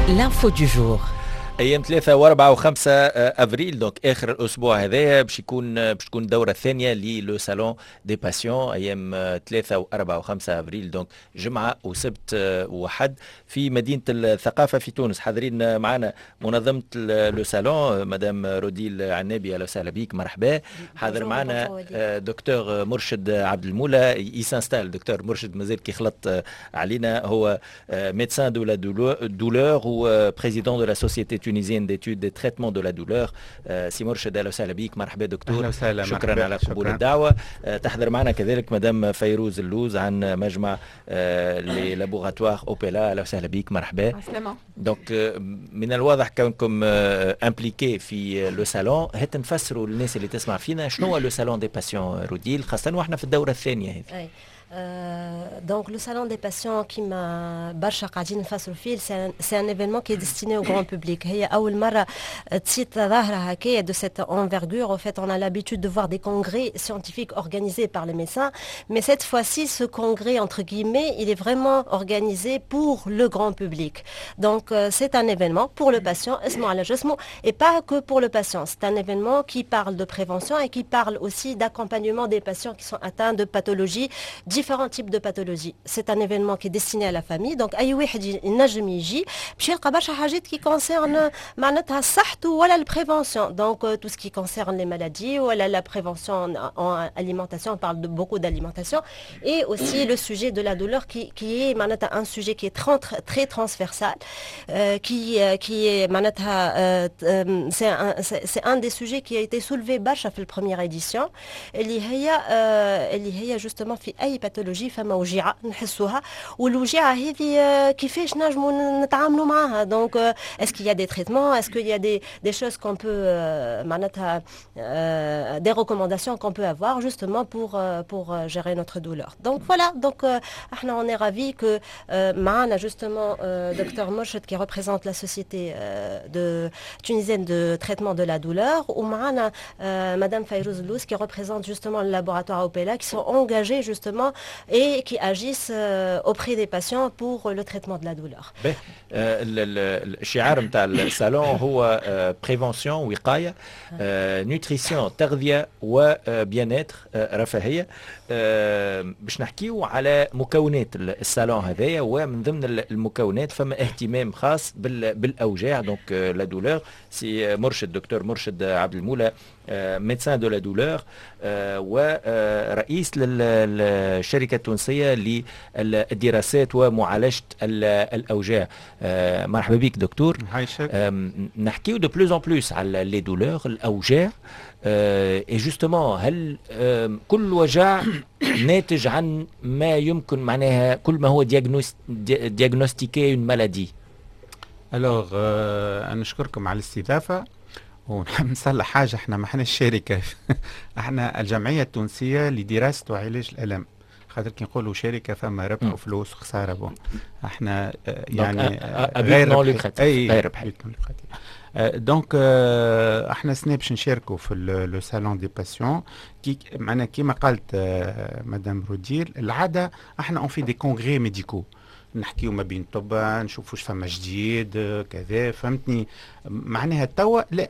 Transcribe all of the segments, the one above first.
L'info du jour. ايام 3 و4 و5 افريل دونك اخر الاسبوع هذايا باش تكون الدوره الثانيه للو سالون دي باسيون ايام 3 و4 و5 افريل دونك جمعه وسبت وحد في مدينه الثقافه في تونس. حاضرين معنا منظمه لو سالون مدام روديل عنابي، اهلا وسهلا بك، مرحبا. حاضر معنا دكتور مرشد عبد المولى يسانستال. دكتور مرشد مازال كي خلط علينا، هو ميدسان دو لا دولور وبريزيدون دو لا سوسيتي تونيزيين d'études des traitements de la douleur. سي مرشد، اهلا وسهلا بك، مرحبا دكتور. اهلا وسهلا، شكرا مرحبا. على قبول الدعوه. تحضر معنا كذلك مدام فيروز اللوز عن مجمع لي لابوغاتوار اوبيلا، اهلا وسهلا بك، مرحبا. عسلامة. دونك من الواضح كونكم امبليكي في لو سالون، هات نفسروا للناس اللي تسمع فينا شنو هو لو سالون دي باسيون روديل، خاصه واحنا في الدوره الثانيه هذه. Donc le salon des patients qui m'a برشا قاعدين نفسروا فيه c'est un événement qui est destiné au grand public. هي أول مرة تصير ظاهرة هكايا de cette envergure. En fait, on a l'habitude de voir des congrès scientifiques organisés par les médecins, mais cette fois-ci, ce congrès entre guillemets, il est vraiment organisé pour le grand public. Donc c'est un événement pour le patient, et pas que pour le patient. C'est un événement qui parle de prévention et qui parle aussi d'accompagnement des patients qui sont atteints de pathologies, différents types de pathologies. C'est un événement qui est destiné à la famille. Donc أي واحد ينجم يجي باش يلقى برشا حاجات qui concerne معناتها صحته ولا la prévention. Donc tout ce qui concerne les maladies ولا la prévention en alimentation, on parle de beaucoup d'alimentation, et aussi le sujet de la douleur qui est معناتها un sujet qui est très transversal, qui est معناتها c'est un des sujets qui a été soulevé برشا في première édition اللي هي justement في أي باثولوجي فما وجيعة نحسوها، والوجيعة هذه كيفاش نجموا نتعاملوا معها. Donc est-ce qu'il y a des traitements, est-ce qu'il y a des choses qu'on peut معناتها des recommandations qu'on peut avoir justement pour gérer notre douleur. Donc voilà, donc احنا on est ravis que معنا justement docteur Morched qui représente la société de tunisienne de traitement de la douleur, ou معنا madame Fayrouz Lous qui représente justement le laboratoire Opela, qui sont engagés justement et qui agissent auprès des patients pour le traitement de la douleur. الشعار نتاع الصالون هو بريفونسيون، وقايه، نوتريسيون، تغذيه، وبياناتر، رفاهيه. باش نحكيو على مكونات الصالون هذايا، ومن ضمن المكونات فما اهتمام خاص بالاوجاع. دونك لا دولور، سي مرشد دكتور مرشد عبد المولى ميدسان دو لا دولور ورئيس للشركه التونسيه للدراسات ومعالجه الاوجاع. مرحبا بك دكتور. نحكيو دو بلوز ان بلوس على لي دولور، الاوجاع. اي جوستومون هل كل وجع ناتج عن ما يمكن معناها كل ما هو دياغنوستيكي اون مالادي؟ الوغ انا نشكركم على الاستضافه، ونحب نصلح حاجه، احنا ما احناش شركه احنا الجمعيه التونسيه لدراسه وعلاج الالم. خاطر كي نقولوا شركه فما ربح وفلوس وخساره، بون احنا يعني غير ربح. دونك احنا سنة باش نشاركوا في لو سالون دي باسيون. معنا كيما قالت مدام روديل، العاده احنا اون في دي كونغري ميديكو، نحكيو ما بين طب، نشوفوا واش فما جديد كذا، فهمتني معناها توا لا.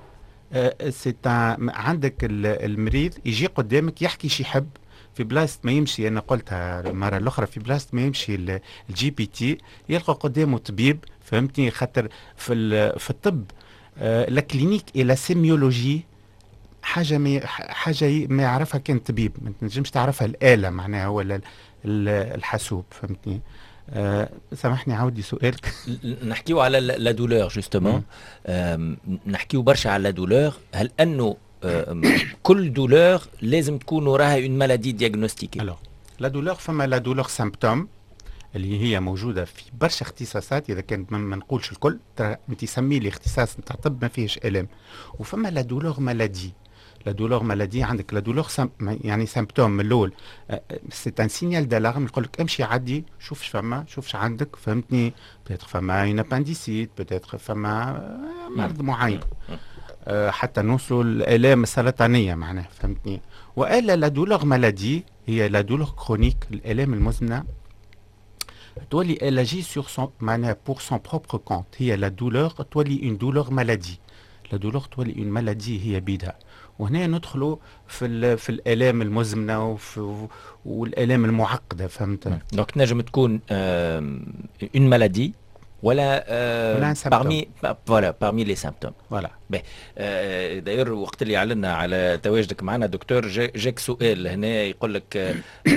عندك المريض يجي قدامك يحكي شي يحب في بلاصه ما يمشي، انا قلتها المره الاخرى، في بلاصه ما يمشي الجي بي تي يلقى قدامه طبيب، فهمتني. خاطر في الطب لا كلينيك اي لا سيميولوجي حاجه ما يعرفها كان طبيب، ما تنجمش تعرفها الاله معناها ولا الحاسوب، فهمتني. سامحني عاودي سؤالك. نحكيو على لا دولور جوستومون، نحكيو برشا على لا دولور. هل انه كل دولور لازم تكون وراها اون مالادي دياغنوستيكي؟ الو لا دولور، فما لا دولور سيمبتوم اللي هي موجوده في برشا اختصاصات، اذا كان ما نقولش الكل، ترى انت سمي لي اختصاص نتاع طب ما فيهش الم. وفما لا دولور مالادي. لا دولور مالادي عندك لا دولور يعني سيمبتوم من الاول، سي ان سينيال دالارم، يقول لك امشي عدي شوف اش فما، شوف اش عندك، فهمتني. بيتر فما اون ابانديسيت، بيتر فما مرض معين، حتى نوصلوا الالام السرطانيه معناها، فهمتني. والا لا دولور مالادي هي لا دولور كرونيك، الالام المزمنه تولي elle agit sur son معناها pour son propre compte. هي la douleur تولي une douleur maladie. La douleur تولي une maladie هي بيدها. وهنا ندخلوا في الآلام المزمنة والآلام المعقدة فهمت؟ دونك تنجم تكون une maladie ولا parmi les symptômes. Voilà. داير وقت اللي اعلنا على تواجدك معنا دكتور جاك سؤال هنا يقول لك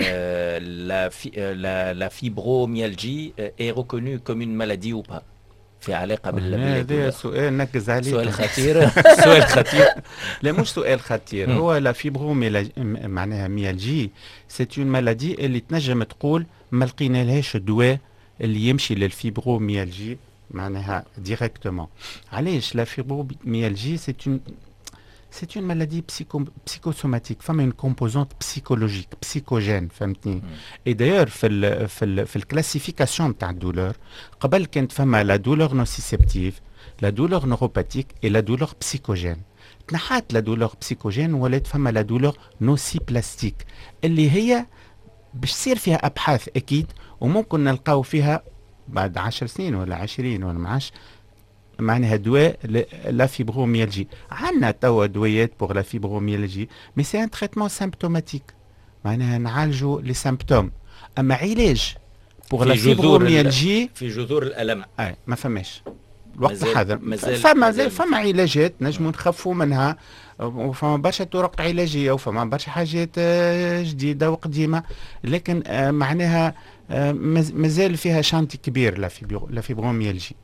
la fibromyalgie est reconnue comme une maladie ou pas في علاقه هذا سؤال نركز عليه. سؤال خطير. سؤال خطير. لا مش سؤال خطير. هو لا فيبروميالجي معناها ميالجي سيت اون مالادي اللي تنجم تقول ما لقينا لهاش دواء اللي يمشي للفيبروميالجي معناها ديريكتومون. علاش لا فيبروميالجي c'est une maladie psychosomatique, femme une composante psychologique, psychogène, فهمتني. Et d'ailleurs في الكلاسيفيكاسيون تاع الدولور قبل كانت فما la douleur nociceptive, la douleur neuropathique et la douleur psychogène. تنحات la douleur psychogène ولات فما la douleur nociplastique اللي هي باش تصير فيها ابحاث اكيد وممكن نلقاو فيها بعد 10 سنين ولا 20 ولا معاش معناها دواء لا فيبروميالجي. عندنا توا دوايات بوغ لا فيبروميالجي مي سي ان تريتمون سيمبتوماتيك معناها نعالجوا لي سيمبتوم. اما علاج بوغ لا فيبروميالجي في جذور الالم ما فماش الوقت الحاضر. فما علاجات نجموا نخفوا منها وفما برشا طرق علاجيه وفما برشا حاجات جديده وقديمه لكن معناها مازال فيها شانتي كبير لا فيبروميالجي.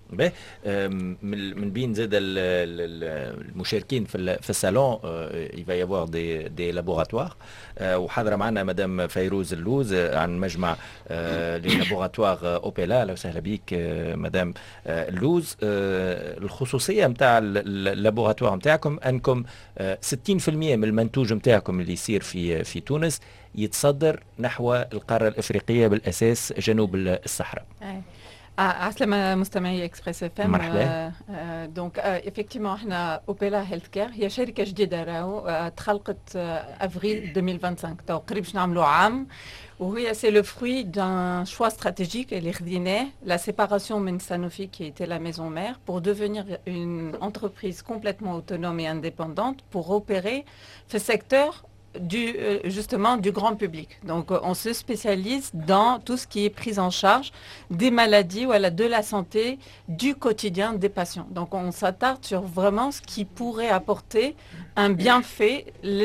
من بين زاد المشاركين في الصالون il va y avoir des laboratoires وحاضره معنا مدام فيروز اللوز عن مجمع لي لابوراتوار اوبيلا. اهلا وسهلا بك مدام اللوز. الخصوصيه نتاع اللابوراتوار نتاعكم انكم 60% من المنتوج نتاعكم اللي يصير في تونس يتصدر نحو القاره الافريقيه بالاساس جنوب الصحراء. عسلامة مستمعي اكسبريس اف ام. مرحبا. دونك افكتيفمون احنا اوبيلا هيلث كير هي شركه جديده راهو تخلقت افريل 2025 تو قريب باش نعملوا عام وهي سي لو فروي دان شوا استراتيجيك اللي خديناه لا سيباراسيون من سانوفي qui était la maison mère pour devenir une entreprise complètement autonome et indépendante pour opérer ce secteur justement du grand public. Donc on se spécialise dans tout ce qui est prise en charge des maladies ou de la santé du quotidien des patients. Donc on s'attarde sur vraiment ce qui pourrait apporter un bienfait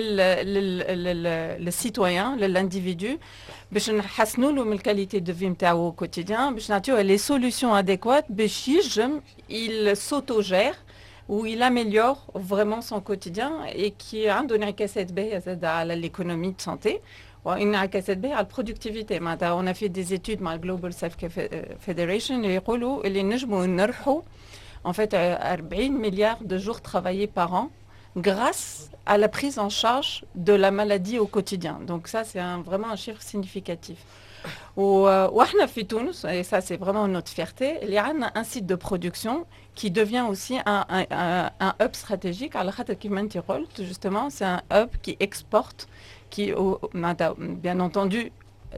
le citoyen, l'individu, باش نحسنوا له من الكاليتي دو في نتاعو quotidien باش نعطيوه les solutions adéquates باش ينجم il s'autogère où il améliore vraiment son quotidien et qui a donné un cassette B à l'économie de santé ou une cassette B à la productivité. On a fait des études avec Global Self Care Federation et ils nous en fait 40 milliards de jours travaillés par an grâce à la prise en charge de la maladie au quotidien. Donc ça c'est vraiment un chiffre significatif. وإحنا في تونس et ça c'est vraiment notre fierté اللي عندنا un site de production qui devient aussi un hub stratégique على خاطر كيما انت قلت justement c'est un hub qui exporte qui bien entendu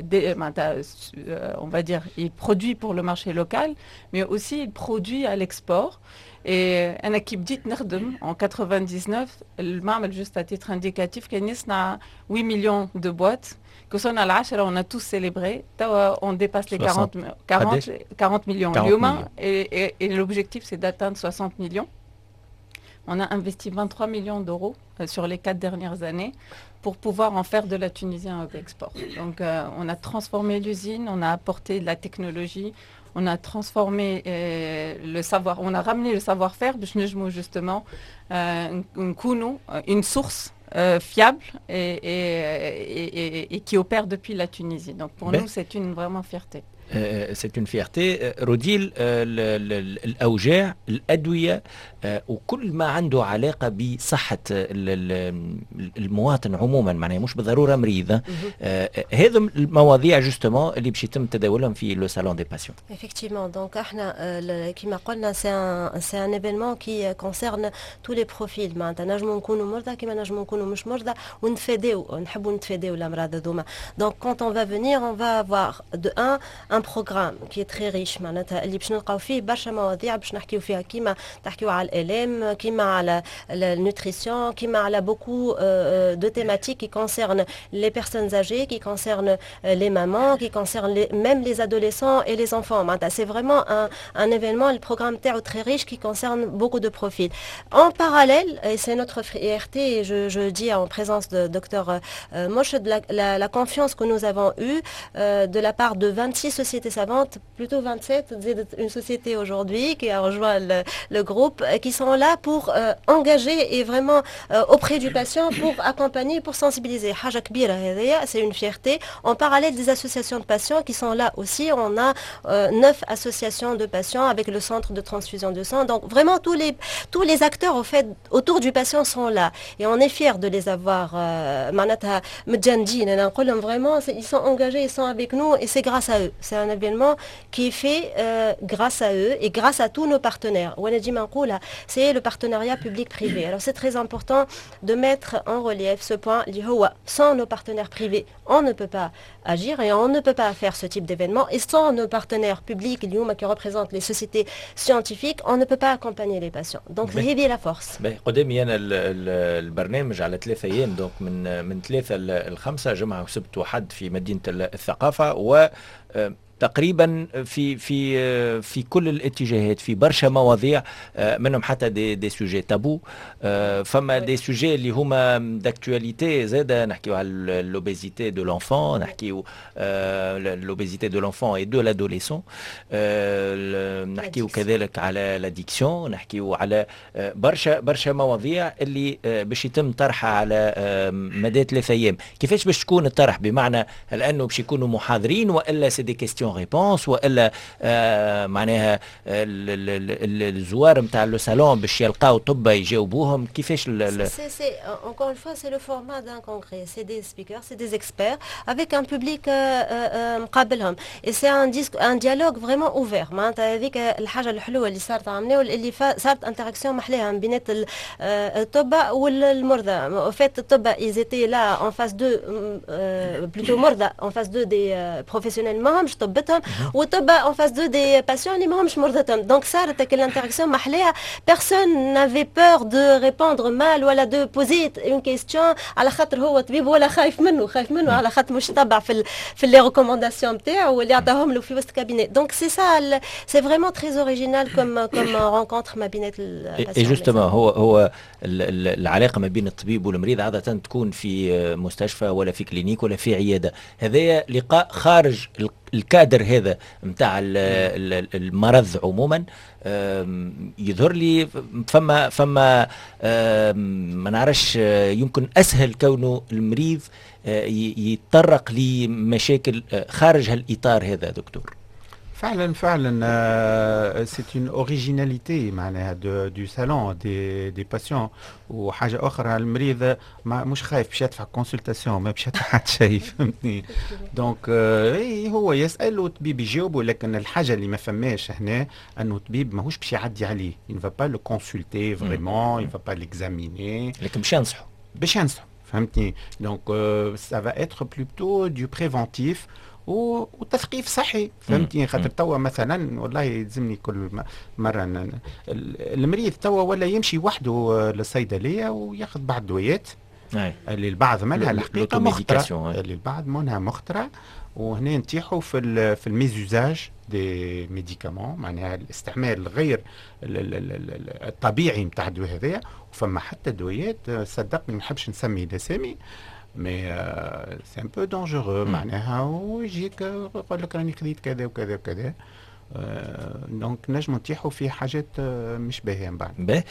on va dire il produit pour le marché local mais aussi il produit à l'export. Et أنا كي بديت نخدم en 99 المعمل juste à titre indicatif كان يصنع 8 millions de boîtes. Que on a l'achère, on a tous célébré. On dépasse les 40 millions d'humains et l'objectif c'est d'atteindre 60 millions. On a investi 23 millions d'euros sur les 4 dernières années pour pouvoir en faire de la Tunisie un hub export. Donc on a transformé l'usine, on a apporté de la technologie, on a transformé le savoir, on a ramené le savoir-faire de justement une source fiable et qui opère depuis la Tunisie. Donc pour nous, c'est une vraiment fierté. C'est une fierté. روديل الأوجاع الأدوية وكل ما عنده علاقة بصحة المواطن عموما معناها مش بالضرورة مريضة هذا المواضيع justement اللي باش يتم تداولهم في لو salon des patients. Effectivement, donc احنا كما قلنا c'est un événement qui concerne tous les profils معناتها نجموا نكونوا مرضى كما نجموا نكونوا مش مرضى ونتفاداو نحبوا نتفاداو الأمراض هذوما. Donc quand on va venir, on va avoir de un un programme qui est très riche معناتها اللي باش نلقاو فيه برشا مواضيع باش نحكيو فيها كيما تحكيو على الالم كيما على النوتريسيون كيما على beaucoup de thématiques qui concernent les personnes âgées qui concernent les mamans qui concernent même les adolescents et les enfants c'est vraiment un événement le programme TER très riche qui concerne beaucoup de profils en parallèle et c'est notre fierté et je dis en présence de docteur Morshed la confiance que nous avons eue de la part de 26 sociétés savantes, plutôt 27, une société aujourd'hui qui a rejoint le groupe, qui sont là pour engager et vraiment auprès du patient, pour accompagner, pour sensibiliser. C'est une fierté. En parallèle des associations de patients qui sont là aussi, on a 9 associations de patients avec le centre de transfusion de sang. Donc vraiment tous les acteurs au fait, autour du patient sont là. Et on est fiers de les avoir. Vraiment, ils sont engagés, ils sont avec nous et c'est grâce à eux. C'est un événement qui est fait grâce à eux et grâce à tous nos partenaires. C'est le partenariat public-privé. Alors c'est très important de mettre en relief ce point. Sans nos partenaires privés, on ne peut pas agir et on ne peut pas faire ce type d'événement. Et sans nos partenaires publics, qui représentent les sociétés scientifiques, on ne peut pas accompagner les patients. Donc c'est la force. قدامي انا البرنامج على 3 ايام دونك من 3 ل 5 جمعه وسبت وحد في مدينه الثقافه و تقريبا في كل الاتجاهات في برشا مواضيع منهم حتى دي سوجي تابو فما دي سوجي اللي هما داكتواليتي زاده نحكيو على لوبيزيتي دو لونفون نحكيو لوبيزيتي دو لونفون اي دو لادوليسون نحكيو كذلك على لاديكسيون نحكيو على برشا مواضيع اللي باش يتم طرحها على مدى 3 ايام كيفاش باش تكون الطرح بمعنى هل انه باش يكونوا محاضرين والا سي دي كيستيون ريبونس والا معناها الزوار نتاع لو صالون باش يلقاو طب يجاوبوهم كيفاش encore une fois c'est le format d'un congrès c'est des speakers c'est des experts avec un public مقابلهم et c'est un dialogue vraiment ouvert معناتها هذيك الحاجه الحلوه اللي صارت عملنا واللي صارت انتراكسيون محلاها بين الطب والمرضى au fait الطب ils étaient là en face d'eux plutôt مرضى en face d'eux des professionnels ماهمش طبتهم والطب en face d'eux des patients اللي ماهمش مرضتهم donc صارت هيك الانتراكسيون محلاها personne n'avait peur de répondre mal ولا de poser une question على خاطر هو طبيب ولا خايف منه على خاطر مش تبع في les recommandations نتاعو واللي عطاهم له في وسط كابينت donc c'est ça c'est vraiment très original comme rencontre ما بين et justement هو العلاقه ما بين الطبيب والمريض عاده تكون في مستشفى ولا في كلينيك ولا في عياده هذايا لقاء خارج الكادر هذا نتاع المرض عموما يظهر لي فما ما نعرفش يمكن اسهل كونه المريض يتطرق لمشاكل خارج هالاطار هذا دكتور فعلا c'est une originalité معناها du salon des patients وحاجه اخرى المريض مش خايف باش يدفع كونسلتاسيون ما باش يدفع حتى شيء فهمتني دونك هو يسال والطبيب يجاوبه لكن الحاجه اللي ما فماش هنا انه الطبيب ماهوش باش يعدي عليه il ne va pas le consulter vraiment il ne va pas l'examiner لكن باش ينصحه فهمتني دونك ça va être plutôt du préventif وتثقيف صحي فهمتني خاطر توا مثلا والله يلزمني كل مره المريض توا ولا يمشي وحده للصيدليه وياخذ بعض الدويات اللي البعض منها الحقيقه مخترع اللي البعض منها مخترع وهنا نتيحوا في الميزوزاج دي ميديكامون معناها الاستعمال الغير الطبيعي نتاع الدواء هذايا وفما حتى دويات صدقني ما نحبش نسمي الاسامي mais c'est un peu dangereux معناها ويجيك يقول لك راني خذيت كذا وكذا وكذا دونك نجموا نتيحوا في حاجات مش باهيه من بعد.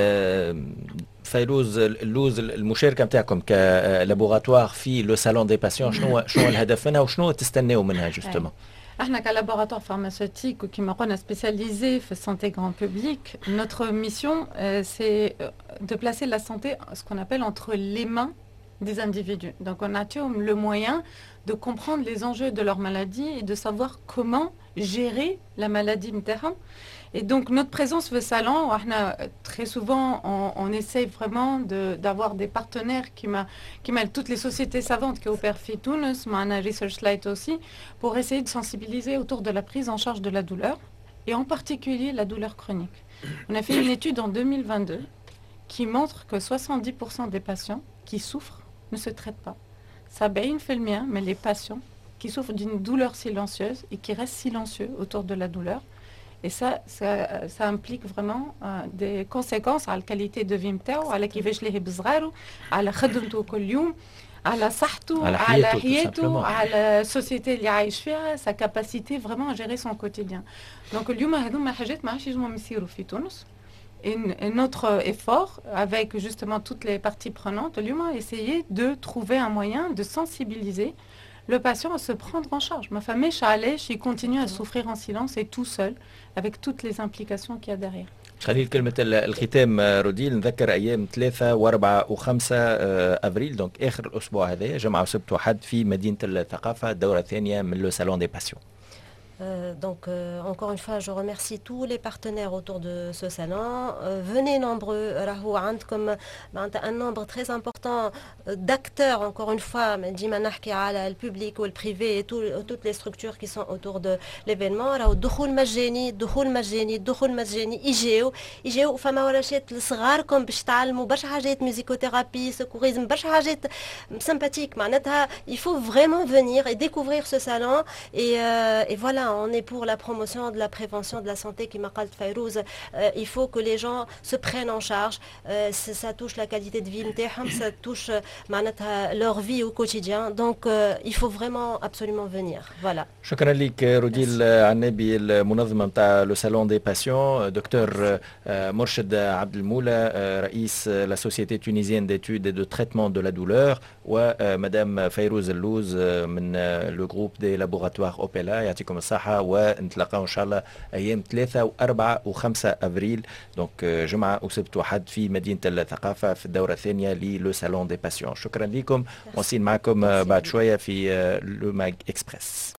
فيروز اللوز المشاركه نتاعكم كلابوغاتوار في لو سالون دي باسيون شنو الهدف منها وشنو تستناو منها جوستومون؟ احنا كلابوراتوار pharmaceutique وكما قلنا spécialisé في santé grand public, notre mission c'est de placer la santé ce qu'on appelle entre les mains des individus. Donc on a le moyen de comprendre les enjeux de leur maladie et de savoir comment gérer la maladie متاعهم. Et donc notre présence au salon, très souvent on essaye vraiment d'avoir des partenaires qui mêlent toutes les sociétés savantes qui opèrent في تونس, معنا Research Light aussi, pour essayer de sensibiliser autour de la prise en charge de la douleur, et en particulier la douleur chronique. On a fait une étude en 2022 qui montre que 70% des patients qui souffrent ne se traitent pas. Ça baisse une mais les patients qui souffrent d'une douleur silencieuse et qui restent silencieux autour de la douleur. Et ça implique vraiment des conséquences à la qualité de vie نتاعو, على كيفاش ليه بصغارو, على خدمته كل يوم, على صحته, على حياته, على السوسيتي اللي عايش فيها, sa capacité vraiment à gérer son quotidien. Donc اليوم هذوما حاجات ما عادش يلزمهم يصيروا في تونس. Et notre effort, avec justement toutes les parties prenantes, a essayé de trouver un moyen de sensibiliser le patient à se prendre en charge. Ma femme est chalèche, il continue à souffrir en silence et tout seul, avec toutes les implications qu'il y a derrière. خليل كلمة الختام روديل. نذكر أيام 3 و4 و5 أفريل دونك آخر الأسبوع هذا جمعة وسبت وحد في مدينة الثقافة الدورة الثانية من لو سالون دي باسيون. Encore une fois, je remercie tous les partenaires autour de ce salon. Venez nombreux, راهو عندكم un nombre très important d'acteurs, encore une fois, ديما نحكي على الببليك والبريفي et toutes les structures qui sont autour de l'événement. راهو الدخول مجاني يجيو فما ورشات لصغاركم باش تعلموا برشا حاجات ميوزيكوثيرابي سكوريزم برشا حاجات sympathiques. معناتها il faut vraiment venir et découvrir ce salon et voilà. On est pour la promotion de la prévention de la santé qui m'a dit Fayrouz. Il faut que les gens se prennent en charge. Ça touche la qualité de vie, ça touche leur vie au quotidien. Donc il faut vraiment absolument venir. Voilà. شكرا لك روديل عنابي المنظمة متاع لو سالون دي باسيون. دكتور مرشد عبد المولى رئيس لا سوسيتي تونيزيان d'études et de traitement de la douleur, ومدام فيروز اللوز من لو جروب دي لابوراتوار اوبيلا. يعطيكم الصحة ونتلاقاو ان شاء الله ايام 3 و4 و5 افريل دونك جمعه وسبت وحد في مدينه الثقافه في الدوره الثانيه للو سالون دي باسيون. شكرا لكم. ونسين معكم بعد شويه في لو ماج اكسبريس.